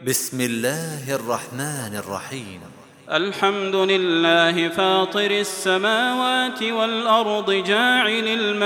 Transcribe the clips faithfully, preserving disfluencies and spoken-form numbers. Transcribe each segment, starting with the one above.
بسم الله الرحمن الرحيم. الحمد لله فاطر السماوات والأرض جاعل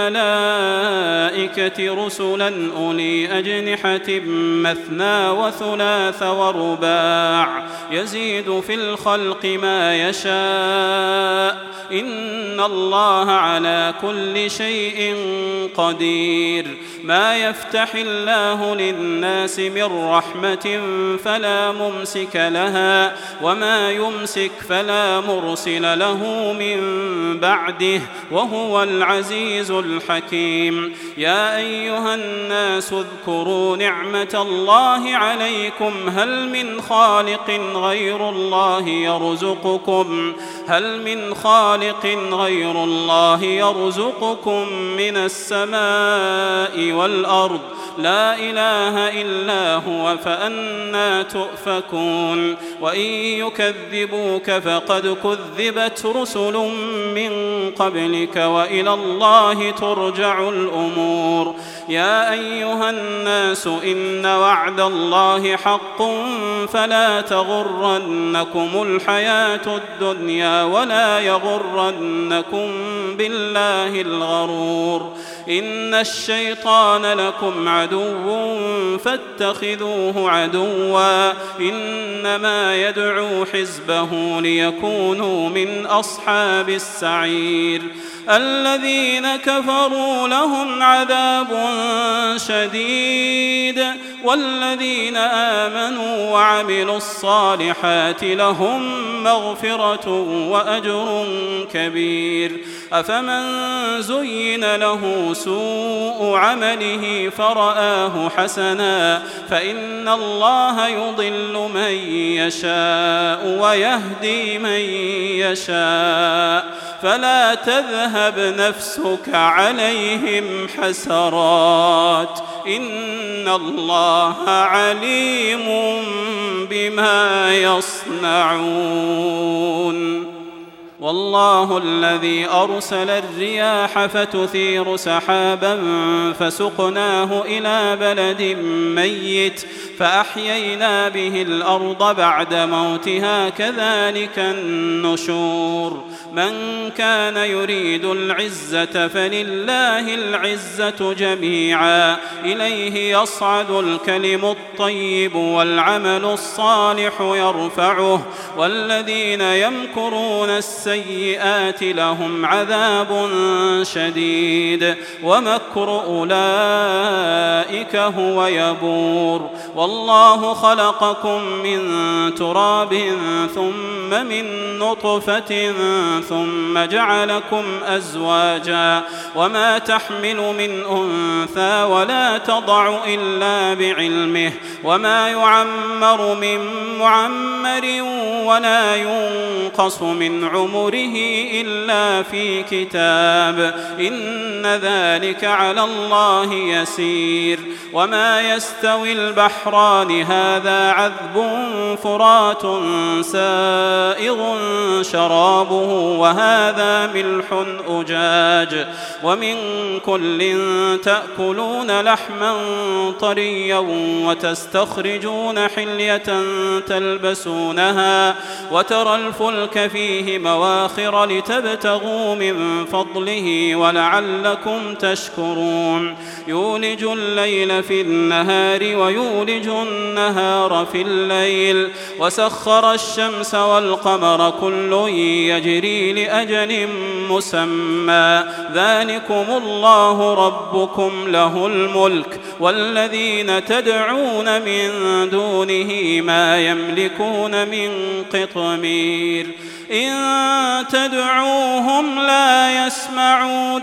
الملائكة رسلا أولي أجنحة مثنى وثلاث ورباع يزيد في الخلق ما يشاء إن الله على كل شيء قدير. ما يفتح الله للناس من رحمة فلا ممسك لها وما يمسك فلا مرسل له من بعده وهو العزيز الحكيم. يا أيها الناس اذكروا نعمة الله عليكم هل من خالق غير الله يرزقكم هل من خالق غير الله يرزقكم من السماء والأرض لا إله إلا هو فأنى تؤفكون. وإن يكذبوك فقد كذبت رسل من قبلك وإلى الله ترجع الأمور. يا أيها الناس إن وعد الله حق فلا تغرنكم الحياة الدنيا ولا يغرنكم بالله الغرور. إن الشيطان لكم عدو فاتخذوه عدوا إنما يدعو حزبه ليكونوا من أصحاب السعير. الذين كفروا لهم عذاب شديد والذين آمنوا وعملوا الصالحات لهم مغفرة وأجر كبير. أفمن زين له سوء عمله فرآه حسنا فإن الله يضل من يشاء ويهدي من يشاء فلا تذهب نفسك عليهم حسرات إن الله عليم بما يصنعون. والله الذي أرسل الرياح فتثير سحابا فسقناه إلى بلد ميت فأحيينا به الأرض بعد موتها كذلك النشور. من كان يريد العزة فلله العزة جميعا إليه يصعد الكلم الطيب والعمل الصالح يرفعه والذين يمكرون السيئات لهم عذاب شديد ومكر أولئك هو يبور. والله خلقكم من تراب ثم من نطفة ثم جعلكم أزواجا وما تحمل من أنثى ولا تضع إلا بعلمه وما يعمر من معمر ولا ينقص من عمره إلا في كتاب إن ذلك على الله يسير. وما يستوي البحران هذا عذب فرات سائغ شرابه وهذا ملح أجاج ومن كل تأكلون لحما طريا وتستخرجون حلية تلبسونها وترى الفلك فيه مواخر لتبتغوا من فضله ولعلكم تشكرون. يولج الليل في النهار ويولج النهار في الليل وسخر الشمس والقمر كل يجري لأجل مسمى ذلكم الله ربكم له الملك والذين تدعون من دونه ما يملكون من قطمير. إن تدعوهم لا يسمعوا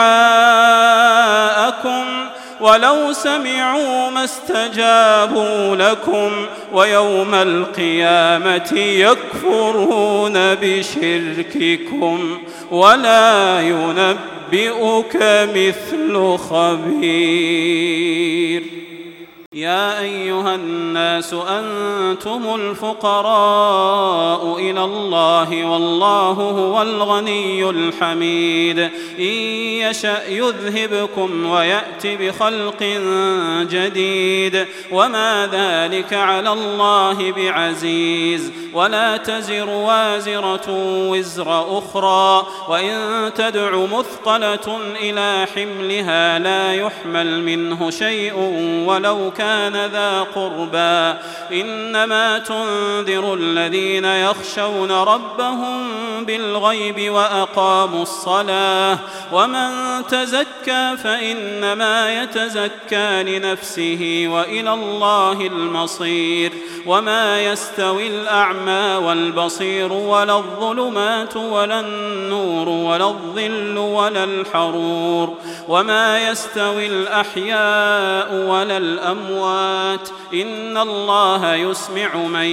دعاءكم ولو سمعوا ما استجابوا لكم ويوم القيامة يكفرون بشرككم ولا ينبئك مثل خبير. يا أيها الناس أنتم الفقراء إلى الله والله هو الغني الحميد إن يشأ يذهبكم ويأت بخلق جديد وما ذلك على الله بعزيز ولا تزر وازرة وزر أخرى وإن تدع مثقلة إلى حملها لا يحمل منه شيء ولو كان كان ذا قربى إنما تنذر الذين يخشون ربهم بالغيب وأقاموا الصلاة ومن تزكى فإنما يتزكى لنفسه وإلى الله المصير وما يستوي الأعمى والبصير ولا الظلمات ولا النور ولا الظل ولا الحرور وما يستوي الأحياء ولا الأموات إن الله يسمع من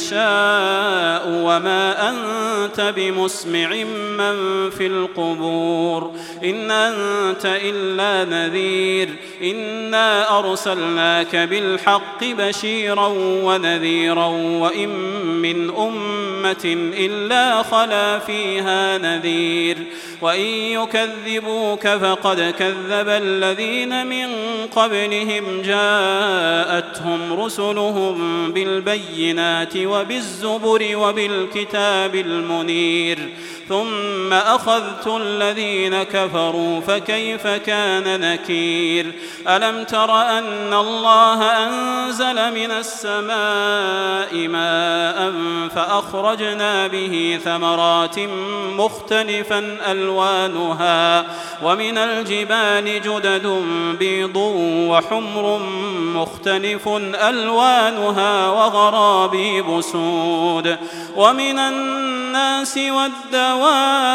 يشاء وما أنت بمسمع من في القبور إن أنت إلا نذير إنا أرسلناك بالحق بشيرا ونذيرا وإن من أمة إلا خلا فيها نذير وإن يكذبوك فقد كذب الذين من قبلهم جاءتهم رسلهم بالبينات وبالزبر وبالكتاب المنير ثم أخذت الذين كفروا فكيف كان نكير ألم تر أن الله أنزل من السماء ماء فأخرجنا به ثمرات مختلفا ألوانها ومن الجبال جدد بيض وحمر مختلف ألوانها وغرابيب سود ومن الناس والدواب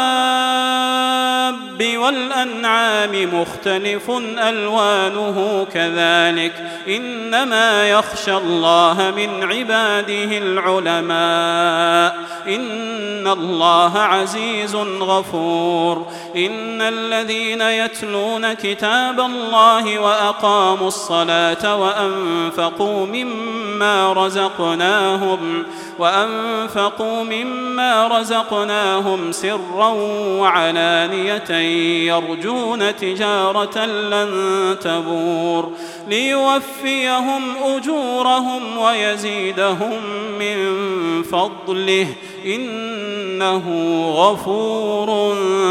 والأنعام مختلف ألوانه كذلك إنما يخشى الله من عباده العلماء إن الله عزيز غفور إن الذين يتلون كتاب الله وأقاموا الصلاة وأنفقوا مما رزقناهم وأنفقوا مما رزقناهم سرا وعلانية يرجون تجارة لن تبور ليوفيهم أجورهم ويزيدهم من فضله إنه غفور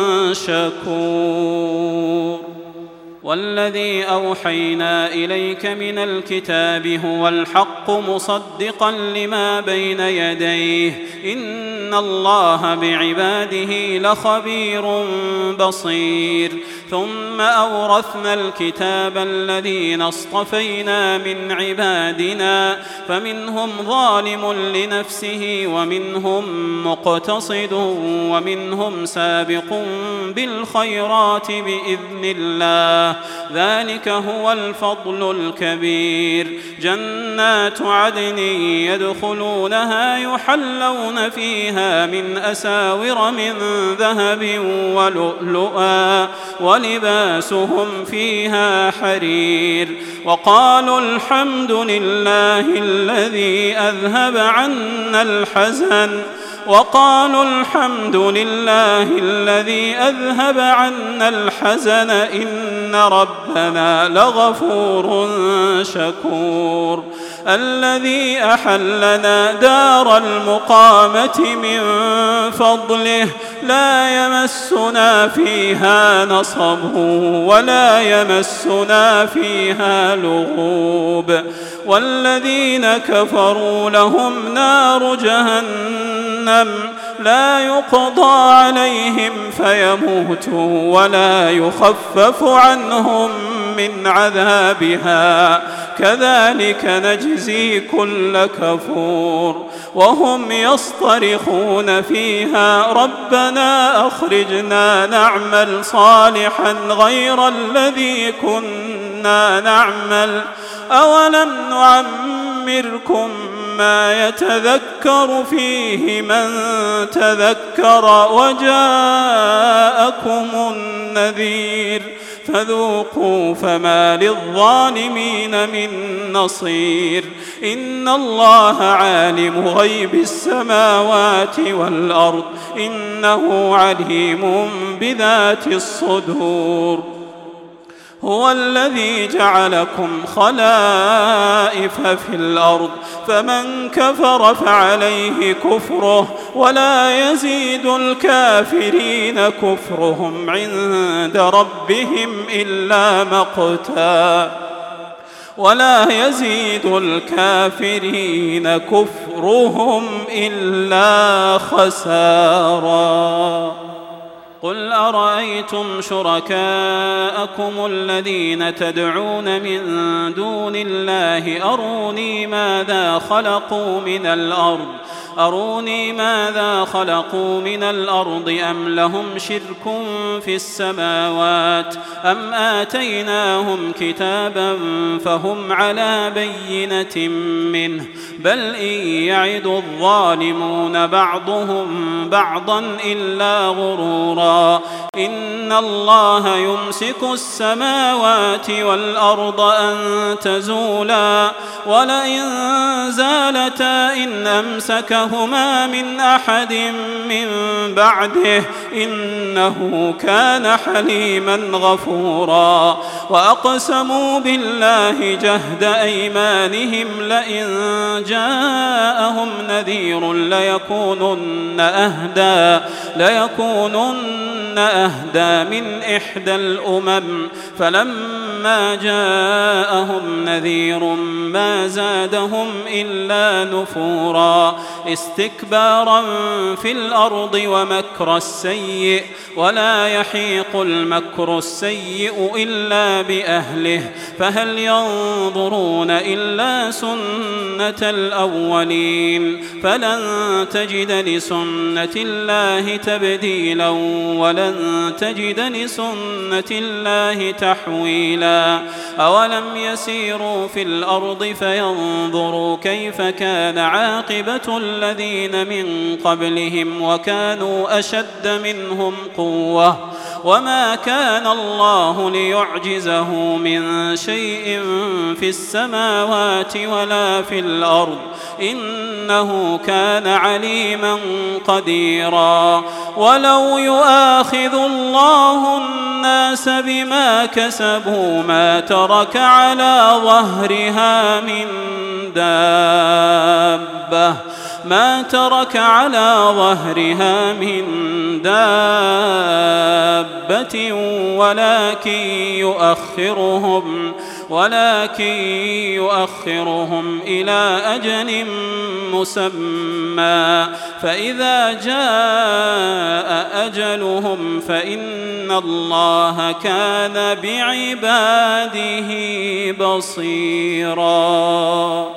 شكور والذي أوحينا إليك من الكتاب هو الحق مصدقا لما بين يديه إن الله بعباده لخبير بصير ثم أورثنا الكتاب الذين اصطفينا من عبادنا فمنهم ظالم لنفسه ومنهم مقتصد ومنهم سابق بالخيرات بإذن الله ذلك هو الفضل الكبير جنات عدن يدخلونها يحلون فيها من أساور من ذهب ولؤلؤا ولباسهم فيها حرير وقالوا الحمد لله الذي أذهب عنا الحزن وقالوا الحمد لله الذي أذهب عنا الحزن إن ربنا لغفور شكور الذي أحلنا دار المقامة من فضله لا يمسنا فيها نصب ولا يمسنا فيها لغوب والذين كفروا لهم نار جهنم لا يقضى عليهم فيموتوا ولا يخفف عنهم من عذابها كذلك نجزي كل كفور وهم يصطرخون فيها ربنا أخرجنا نعمل صالحا غير الذي كنا نعمل أولم نعمركم ما يتذكر فيه من تذكر وجاءكم النذير فذوقوا فما للظالمين من نصير إن الله عالم غيب السماوات والأرض إنه عليم بذات الصدور هو الذي جعلكم خلائف في الأرض فمن كفر فعليه كفره ولا يزيد الكافرين كفرهم عند ربهم إلا مقتا ولا يزيد الكافرين كفرهم إلا خسارا قل أرأيتم شركاءكم الذين تدعون من دون الله أروني ماذا خلقوا من الأرض أروني ماذا خلقوا من الأرض أم لهم شرك في السماوات أم آتيناهم كتابا فهم على بينة منه بل إن يعد الظالمون بعضهم بعضا إلا غرورا إن الله يمسك السماوات والأرض أن تزولا ولئن زالتا إن أمسكهما من أحد من بعده إنه كان حليما غفورا وأقسموا بالله جهد أيمانهم لئن جاءهم نذير ليكونن أهدى ليكونن أهدى من إحدى الأمم فلما جاءهم نذير ما زادهم إلا نفورا استكبارا في الأرض ومكر السيء ولا يحيق المكر السيء إلا بأهله فهل ينظرون إلا سنة الأولين فلن تجد لسنة الله تبديلا ولن تجد لسنة الله تحويلا أولم يسيروا في الأرض فينظروا كيف كان عاقبة الذين من قبلهم وكانوا أشد منهم قوة وما كان الله ليعجزه من شيء في السماوات ولا في الأرض إنه كان عليما قديرا ولو يؤاخذ الله الناس بما كسبوا ما ترك على ظهرها من دابة ما ترك على ظهرها من دابة ولكن يؤخرهم ولكن يؤخرهم إلى أجل مسمى فإذا جاء أجلهم فإن الله كان بعباده بصيرا.